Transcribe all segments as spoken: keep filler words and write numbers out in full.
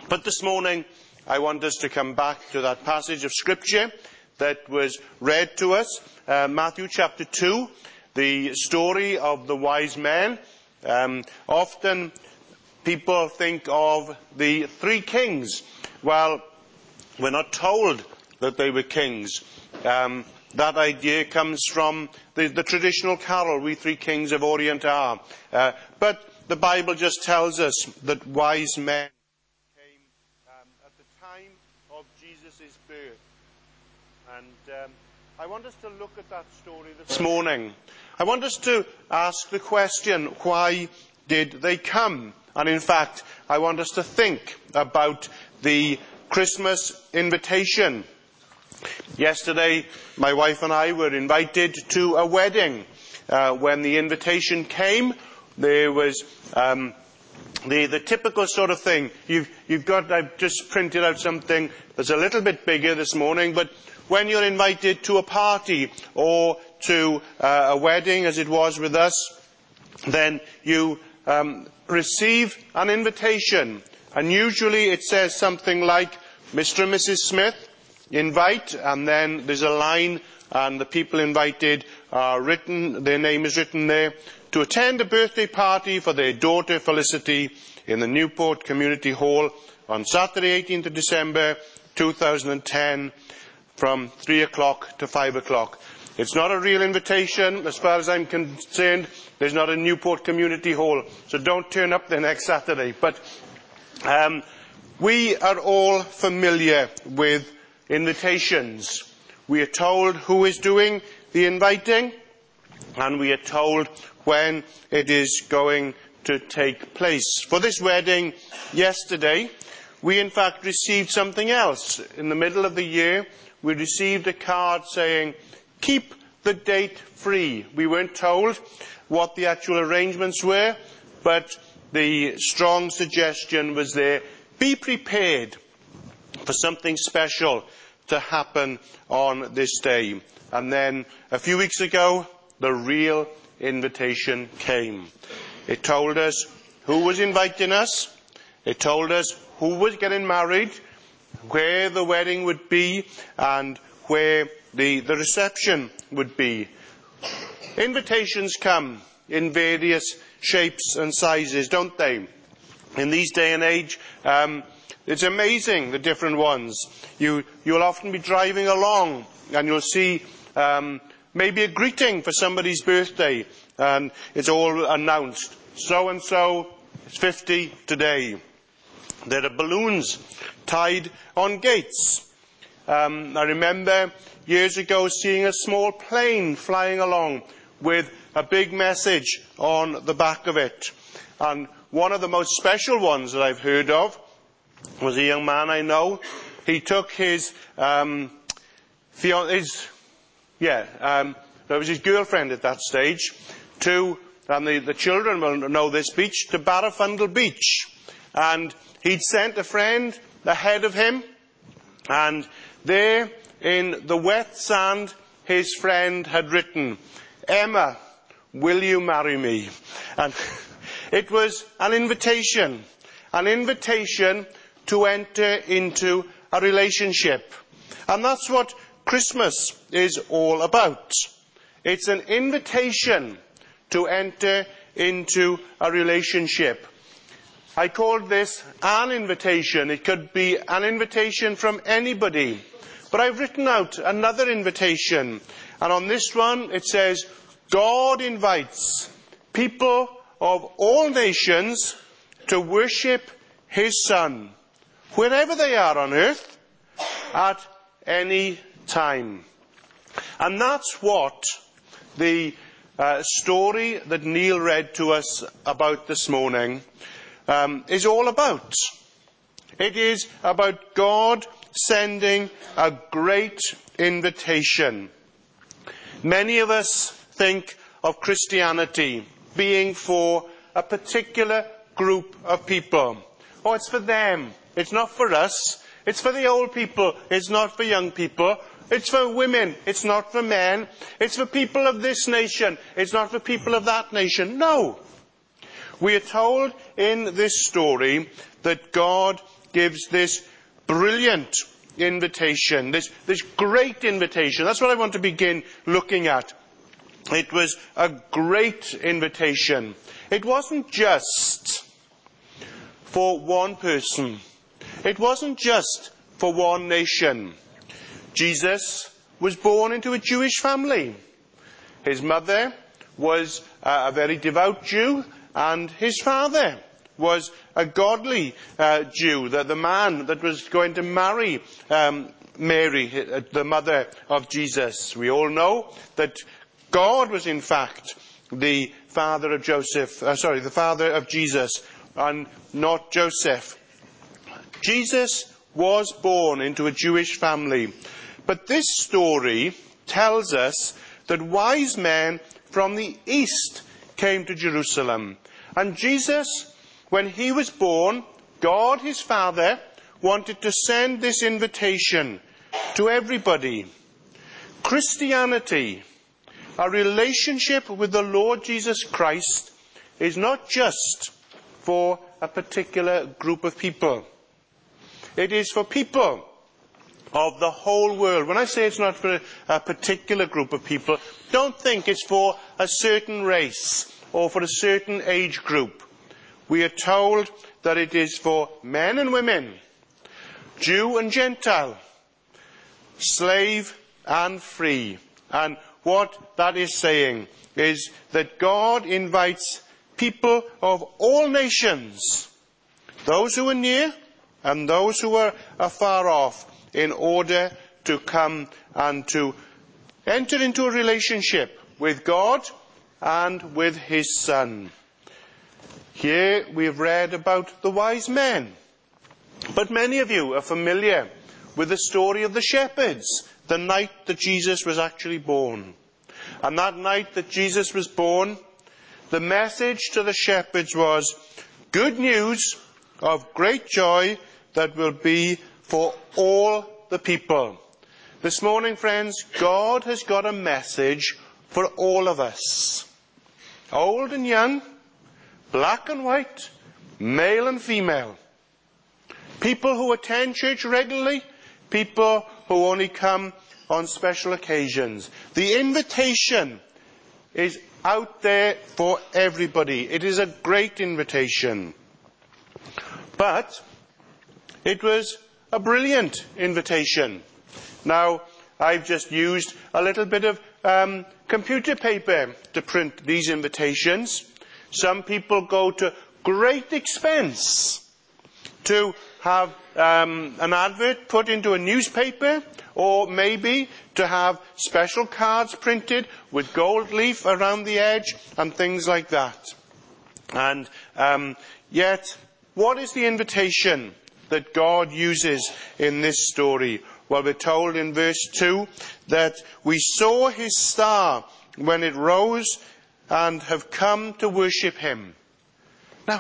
But this morning, I want us to come back to that passage of Scripture that was read to us, uh, Matthew chapter two, the story of the wise men. Um, often people think of the three kings. Well, we're not told that they were kings. Um, that idea comes from the, the traditional carol, We Three Kings of Orient Are. Uh, but the Bible just tells us that wise men came um, at the time of Jesus' birth. And um, I want us to look at that story this morning. I want us to ask the question, why did they come? And in fact, I want us to think about the Christmas invitation. Yesterday, my wife and I were invited to a wedding. Uh, when the invitation came, there was um, the, the typical sort of thing. You've, you've got, I've just printed out something that's a little bit bigger this morning, but when you're invited to a party or to uh, a wedding, as it was with us, then you um, receive an invitation. And usually it says something like, Mister and Missus Smith, invite, and then there's a line, and the people invited are written, their name is written there, to attend a birthday party for their daughter Felicity in the Newport Community Hall on Saturday, eighteenth of December, two thousand ten, from three o'clock to five o'clock. It's not a real invitation, as far as I'm concerned. There's not a Newport Community Hall, so don't turn up there next Saturday. But um, we are all familiar with invitations. We are told who is doing the inviting, and we are told when it is going to take place. For this wedding yesterday, we in fact received something else. In the middle of the year, we received a card saying, keep the date free. We weren't told what the actual arrangements were, but the strong suggestion was there, be prepared for something special to happen on this day. And then a few weeks ago, the real invitation came. It told us who was inviting us. It told us who was getting married, where the wedding would be, and where the, the reception would be. Invitations come in various shapes and sizes, don't they? In these day and age, um, it's amazing, the different ones. You, you'll often be driving along and you'll see um, maybe a greeting for somebody's birthday, and it's all announced. So-and-so is fifty today. There are balloons tied on gates. Um, I remember years ago seeing a small plane flying along with a big message on the back of it. And one of the most special ones that I've heard of was a young man I know. He took his, um, his yeah, um, that was his girlfriend at that stage, to, and the, the children will know this beach, to Barrafundle Beach. And he'd sent a friend ahead of him, and there in the wet sand, his friend had written, Emma, will you marry me? And it was an invitation, an invitation to enter into a relationship. And that's what Christmas is all about. It's an invitation to enter into a relationship. I called this an invitation. It could be an invitation from anybody. But I've written out another invitation. And on this one it says, God invites people of all nations to worship His Son, wherever they are on earth, at any time. And that's what the uh, story that Neil read to us about this morning um, is all about. It is about God sending a great invitation. Many of us think of Christianity being for a particular group of people. Oh, it's for them. It's not for us. It's for the old people. It's not for young people. It's for women. It's not for men. It's for people of this nation. It's not for people of that nation. No. We are told in this story that God gives this brilliant invitation, this, this great invitation. That's what I want to begin looking at. It was a great invitation. It wasn't just for one person. It wasn't just for one nation. Jesus was born into a Jewish family. His mother was a very devout Jew, and his father was a godly uh, Jew, the, the man that was going to marry um, Mary, the mother of Jesus. We all know that God was in fact the father of Joseph, uh, sorry, the father of Jesus, and not Joseph. Jesus was born into a Jewish family. But this story tells us that wise men from the east came to Jerusalem. And Jesus, when he was born, God, his Father, wanted to send this invitation to everybody. Christianity, a relationship with the Lord Jesus Christ, is not just for a particular group of people. It is for people of the whole world. When I say it's not for a particular group of people, don't think it's for a certain race or for a certain age group. We are told that it is for men and women, Jew and Gentile, slave and free. And what that is saying is that God invites people of all nations, those who are near and those who are afar off, in order to come and to enter into a relationship with God and with his Son. Here we have read about the wise men. But many of you are familiar with the story of the shepherds, the night that Jesus was actually born. And that night that Jesus was born, the message to the shepherds was good news of great joy that will be for all the people. This morning, friends, God has got a message for all of us. Old and young, black and white, male and female. People who attend church regularly, people who only come on special occasions. The invitation is out there for everybody. It is a great invitation. But it was a brilliant invitation. Now, I've just used a little bit of um, computer paper to print these invitations. Some people go to great expense to have um, an advert put into a newspaper, or maybe to have special cards printed with gold leaf around the edge and things like that. And um, yet, what is the invitation that God uses in this story? Well, we're told in verse two that we saw his star when it rose and have come to worship him. Now,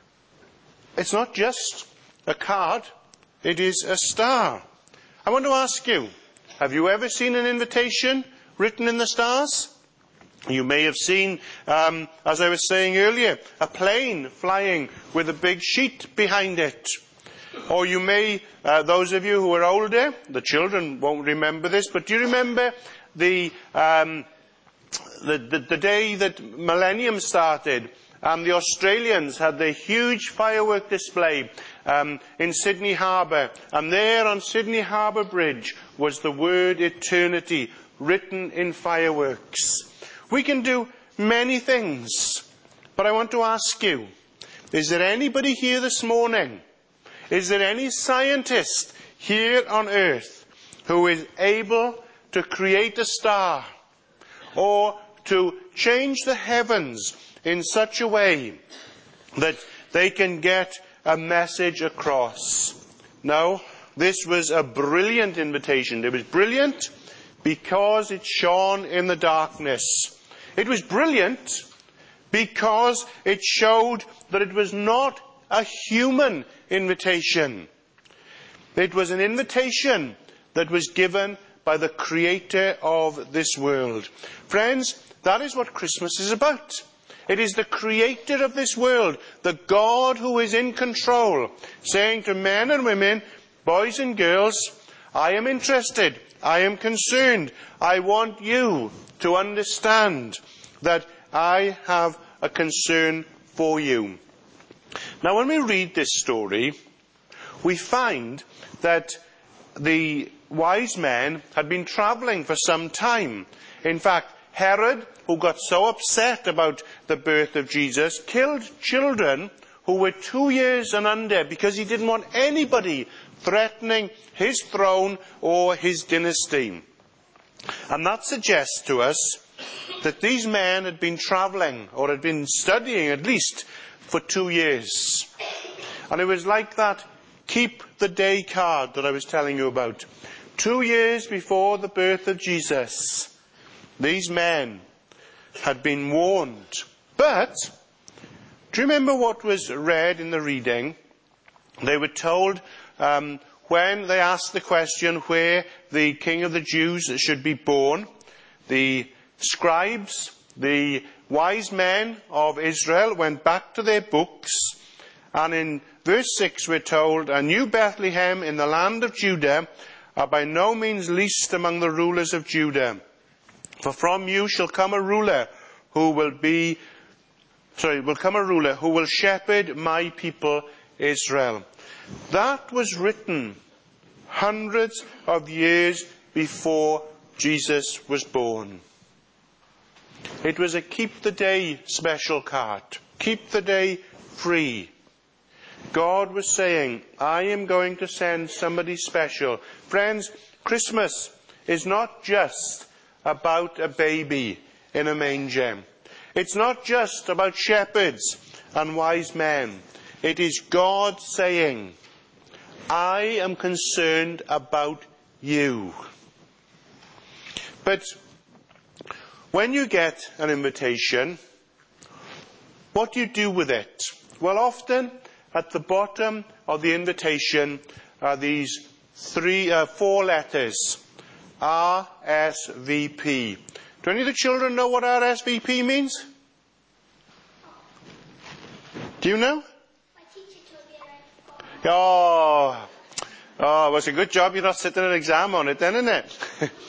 it's not just a card, it is a star. I want to ask you, have you ever seen an invitation written in the stars? You may have seen, um, as I was saying earlier, a plane flying with a big sheet behind it. Or you may, uh, those of you who are older, the children won't remember this, but do you remember the, um, the, the, the day that Millennium started and the Australians had their huge firework display um, in Sydney Harbour, and there on Sydney Harbour Bridge was the word eternity written in fireworks. We can do many things, but I want to ask you, is there anybody here this morning, is there any scientist here on earth who is able to create a star or to change the heavens in such a way that they can get a message across? No, this was a brilliant invitation. It was brilliant because it shone in the darkness. It was brilliant because it showed that it was not a human invitation. It was an invitation that was given by the Creator of this world. Friends, that is what Christmas is about. It is the creator of this world, the God who is in control, saying to men and women, boys and girls, I am interested, I am concerned, I want you to understand that I have a concern for you. Now, when we read this story, we find that the wise men had been travelling for some time. In fact, Herod, who got so upset about the birth of Jesus, killed children who were two years and under because he didn't want anybody threatening his throne or his dynasty. And that suggests to us that these men had been travelling, or had been studying at least, for two years. And it was like that keep the day card that I was telling you about. Two years before the birth of Jesus, these men had been warned. But, do you remember what was read in the reading? They were told, um, when they asked the question where the King of the Jews should be born, the scribes, the wise men of Israel went back to their books, and in verse six we're told, and you, Bethlehem, in the land of Judah, are by no means least among the rulers of Judah. For from you shall come a ruler who will be, sorry, will come a ruler who will shepherd my people Israel. That was written hundreds of years before Jesus was born. It was a keep the day special card. Keep the day free. God was saying, I am going to send somebody special. Friends, Christmas is not just about a baby in a manger. It's not just about shepherds and wise men. It is God saying, I am concerned about you. But when you get an invitation, what do you do with it? Well, often at the bottom of the invitation are these three, uh, four letters. R S V P. Do any of the children know what R S V P means? Do you know? My teacher told me about it. Oh, oh, it was a good job you're not sitting an exam on it then, isn't it?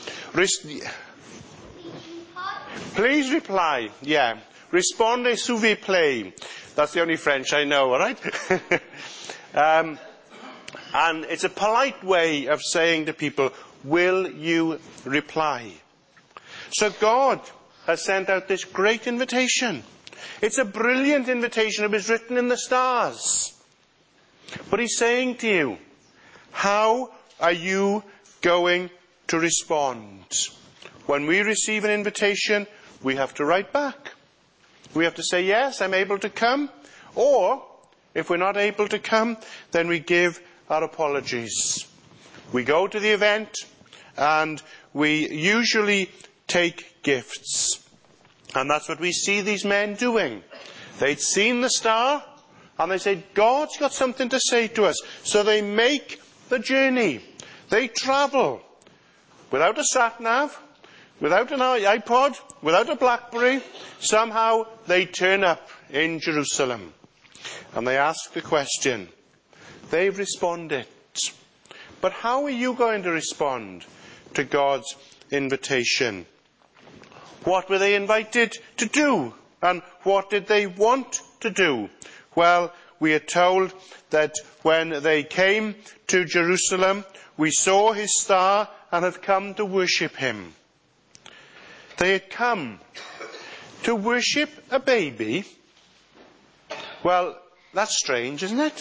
Please reply. Yeah. Responde s'il vous plaît. That's the only French I know, all right? um, and it's a polite way of saying to people, will you reply? So God has sent out this great invitation. It's a brilliant invitation. It was written in the stars. But he's saying to you, how are you going to respond? When we receive an invitation, we have to write back. We have to say, yes, I'm able to come. Or, if we're not able to come, then we give our apologies. We go to the event, and we usually take gifts. And that's what we see these men doing. They'd seen the star, and they said, God's got something to say to us. So they make the journey. They travel without a sat-nav, without an iPod, without a BlackBerry. Somehow they turn up in Jerusalem. And they ask the question. They've responded. But how are you going to respond to God's invitation? What were they invited to do? And what did they want to do? Well, we are told that when they came to Jerusalem, we saw his star and have come to worship him. They had come to worship a baby. Well, that's strange, isn't it?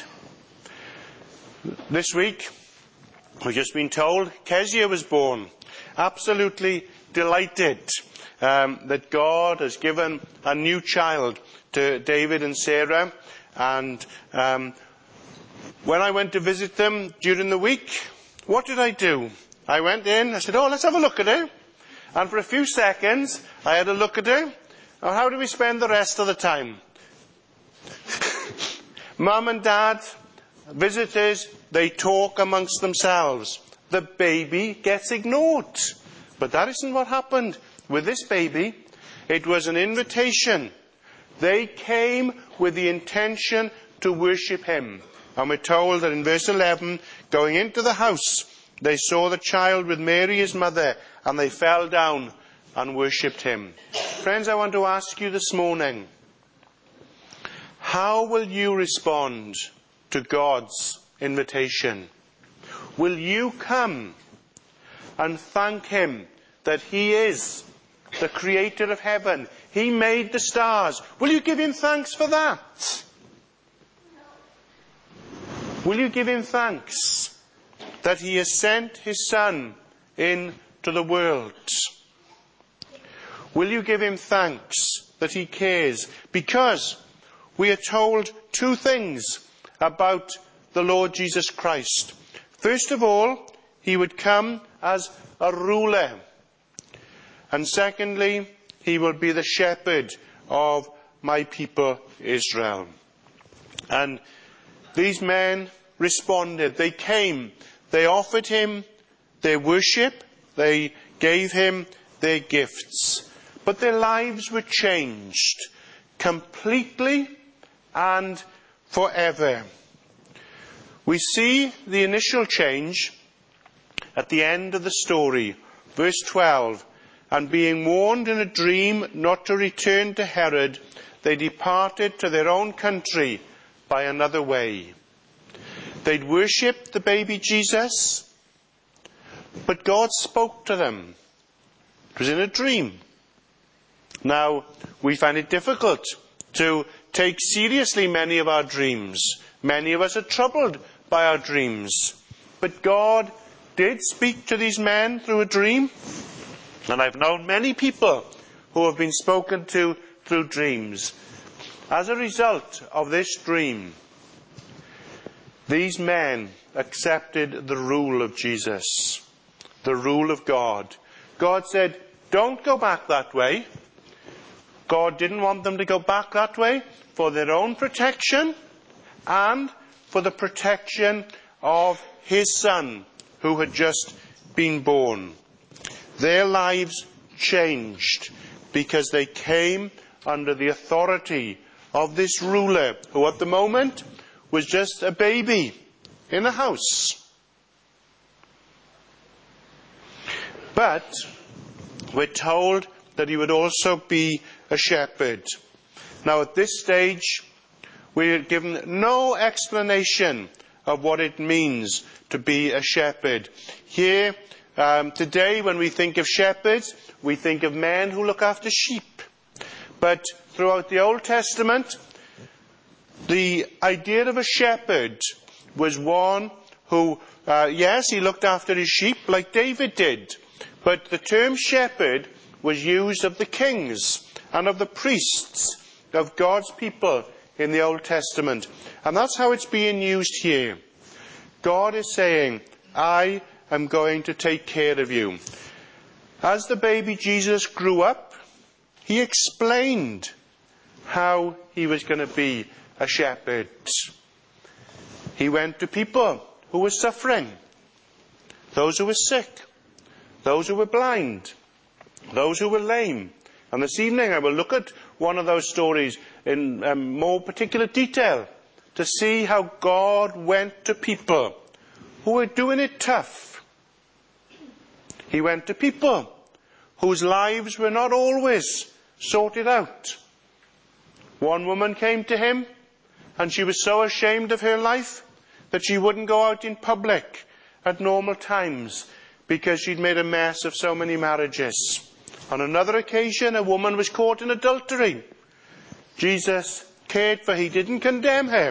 This week, we've just been told Kezia was born. Absolutely delighted um, that God has given a new child to David and Sarah. And um, when I went to visit them during the week, what did I do? I went in, I said, oh, let's have a look at her. And for a few seconds, I had a look at her. Now, how do we spend the rest of the time? Mum and Dad, visitors, they talk amongst themselves. The baby gets ignored. But that isn't what happened with this baby. It was an invitation They came with the intention to worship him. And we're told that in verse eleven, going into the house, they saw the child with Mary his mother, and they fell down and worshipped him. Friends, I want to ask you this morning, how will you respond to God's invitation? Will you come and thank him that he is the creator of heaven? He made the stars. Will you give him thanks for that? Will you give him thanks that he has sent his Son into the world? Will you give him thanks that he cares? Because we are told two things about the Lord Jesus Christ. First of all, he would come as a ruler. And secondly, he will be the shepherd of my people Israel. And these men responded. They came. They offered him their worship. They gave him their gifts. But their lives were changed completely and forever. We see the initial change at the end of the story. Verse twelve. And being warned in a dream not to return to Herod, they departed to their own country by another way. They'd worshipped the baby Jesus, but God spoke to them. It was in a dream. Now, we find it difficult to take seriously many of our dreams. Many of us are troubled by our dreams. But God did speak to these men through a dream. And I've known many people who have been spoken to through dreams. As a result of this dream, these men accepted the rule of Jesus, the rule of God. God said, don't go back that way. God didn't want them to go back that way for their own protection and for the protection of his Son who had just been born. Their lives changed because they came under the authority of this ruler who at the moment was just a baby in a house. But we're told that he would also be a shepherd. Now at this stage, we're given no explanation of what it means to be a shepherd. Here, um, today when we think of shepherds, we think of men who look after sheep. But throughout the Old Testament, the idea of a shepherd was one who, uh, yes, he looked after his sheep like David did. But the term shepherd was used of the kings and of the priests of God's people in the Old Testament. And that's how it's being used here. God is saying, I am going to take care of you. As the baby Jesus grew up, he explained how he was going to be a shepherd. He went to people who were suffering, those who were sick, those who were blind, those who were lame. And this evening I will look at one of those stories in um, more particular detail to see how God went to people who were doing it tough. He went to people whose lives were not always sorted out. One woman came to him and she was so ashamed of her life that she wouldn't go out in public at normal times because she'd made a mess of so many marriages. On another occasion, a woman was caught in adultery. Jesus cared for her. He didn't condemn her.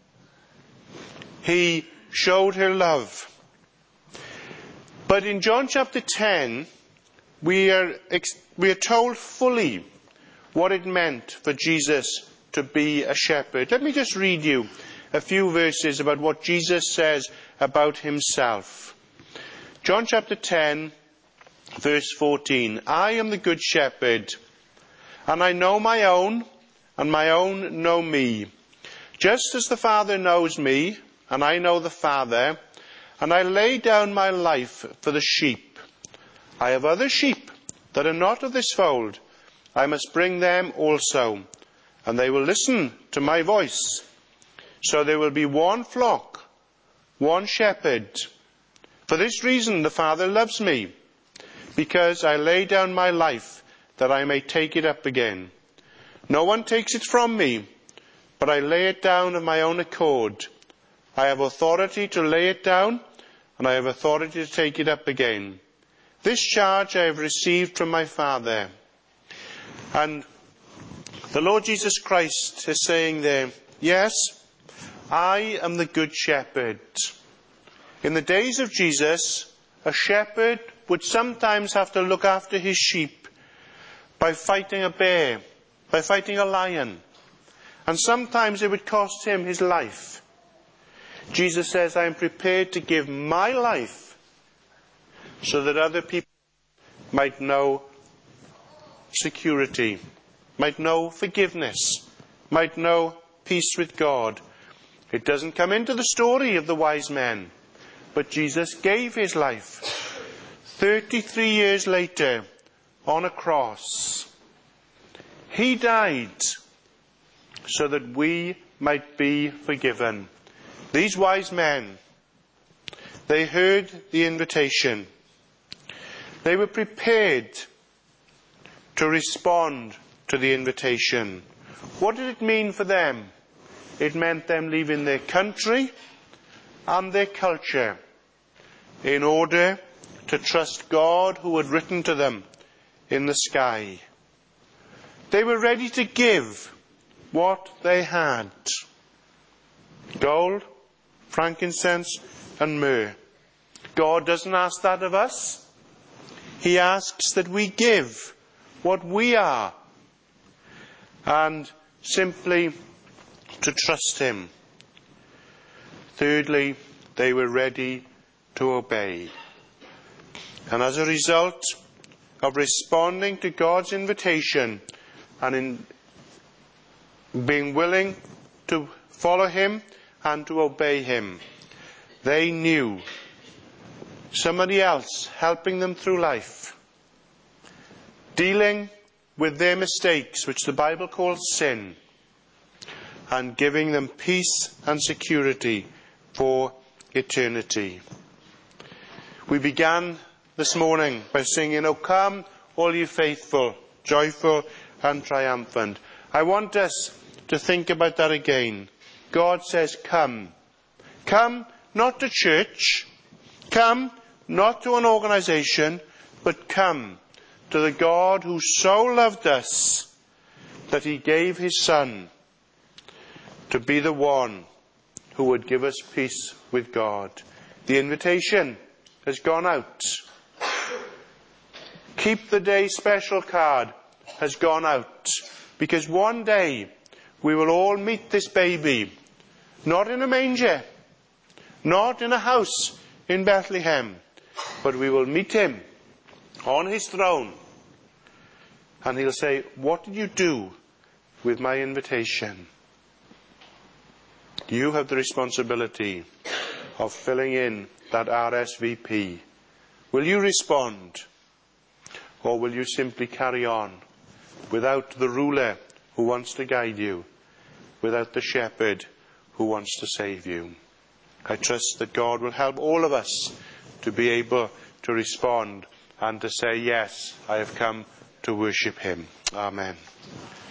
He showed her love. But in John chapter ten, we are, we are told fully what it meant for Jesus to be a shepherd. Let me just read you a few verses about what Jesus says about himself. John chapter ten, verse fourteen. I am the good shepherd, and I know my own, and my own know me. Just as the Father knows me, and I know the Father, and I lay down my life for the sheep. I have other sheep that are not of this fold. I must bring them also, and they will listen to my voice. So there will be one flock, one shepherd. For this reason the Father loves me, because I lay down my life that I may take it up again. No one takes it from me, but I lay it down of my own accord. I have authority to lay it down, and I have authority to take it up again. This charge I have received from my Father. And the Lord Jesus Christ is saying there, yes, I am the good shepherd. In the days of Jesus, a shepherd would sometimes have to look after his sheep by fighting a bear, by fighting a lion. And sometimes it would cost him his life. Jesus says, I am prepared to give my life so that other people might know security, might know forgiveness, might know peace with God. It doesn't come into the story of the wise men, but Jesus gave his life thirty-three years later on a cross. He died so that we might be forgiven. These wise men, they heard the invitation. They were prepared to respond to the invitation. What did it mean for them? It meant them leaving their country and their culture in order to trust God who had written to them in the sky. They were ready to give what they had. Gold, frankincense and myrrh. God doesn't ask that of us. He asks that we give what we are and simply to trust him. Thirdly, they were ready to obey. And as a result of responding to God's invitation and in being willing to follow him and to obey him, they knew somebody else helping them through life, dealing with their mistakes, which the Bible calls sin, and giving them peace and security for eternity. We began this morning by singing, O come, all you faithful, joyful and triumphant. I want us to think about that again. God says, come. Come not to church, come not to an organization, but come to the God who so loved us that he gave his Son to be the one who would give us peace with God. The invitation has gone out. Keep the Day special card has gone out, because one day we will all meet this baby, not in a manger, not in a house in Bethlehem, but we will meet him on his throne, and he'll say, what did you do with my invitation? You have the responsibility of filling in that R S V P. Will you respond, or will you simply carry on without the ruler who wants to guide you, without the shepherd who wants to save you? I trust that God will help all of us to be able to respond and to say, yes, I have come to worship him. Amen.